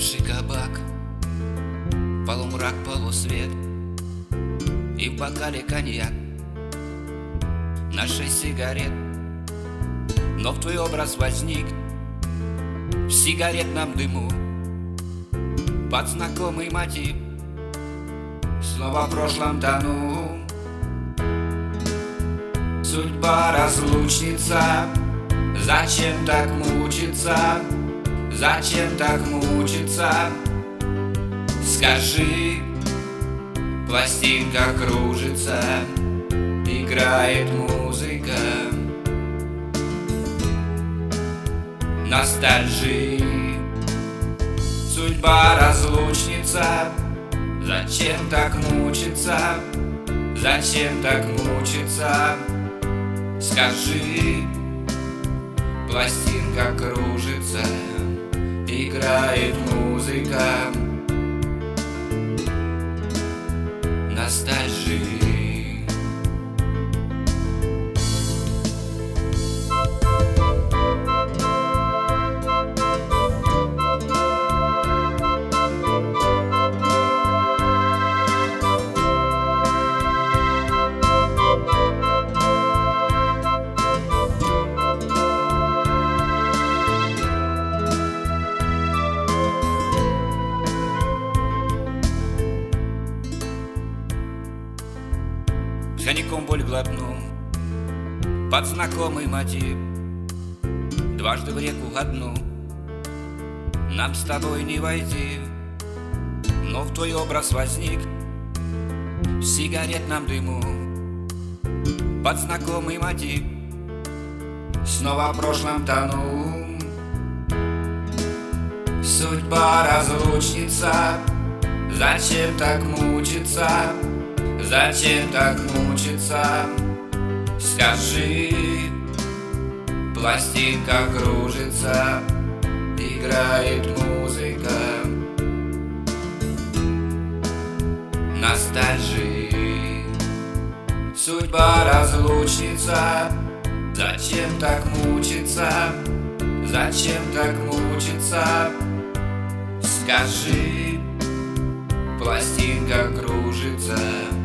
Бывший кабак, полумрак, полусвет, и в бокале коньяк на 6 сигарет. Но в твой образ возник в сигаретном дыму под знакомый мотив. Снова в прошлом тону. Судьба разлучница, зачем так мучиться? Зачем так мучиться? Скажи, пластинка кружится, играет музыка ностальжи. Судьба разлучница, зачем так мучиться? Зачем так мучиться? Скажи, пластинка кружится, играет музыка ностальжи. Коньяком боль глотну под знакомый мотив. Дважды в реку одну нам с тобой не войти. Но в твой образ возник в сигаретном дыму под знакомый мотив. Снова в прошлом тону. Судьба разлучница, зачем так мучиться? Зачем так мучиться? Скажи, пластинка кружится, играет музыка ностальжи. Судьба разлучница, зачем так мучиться? Зачем так мучиться? Скажи, пластинка кружится,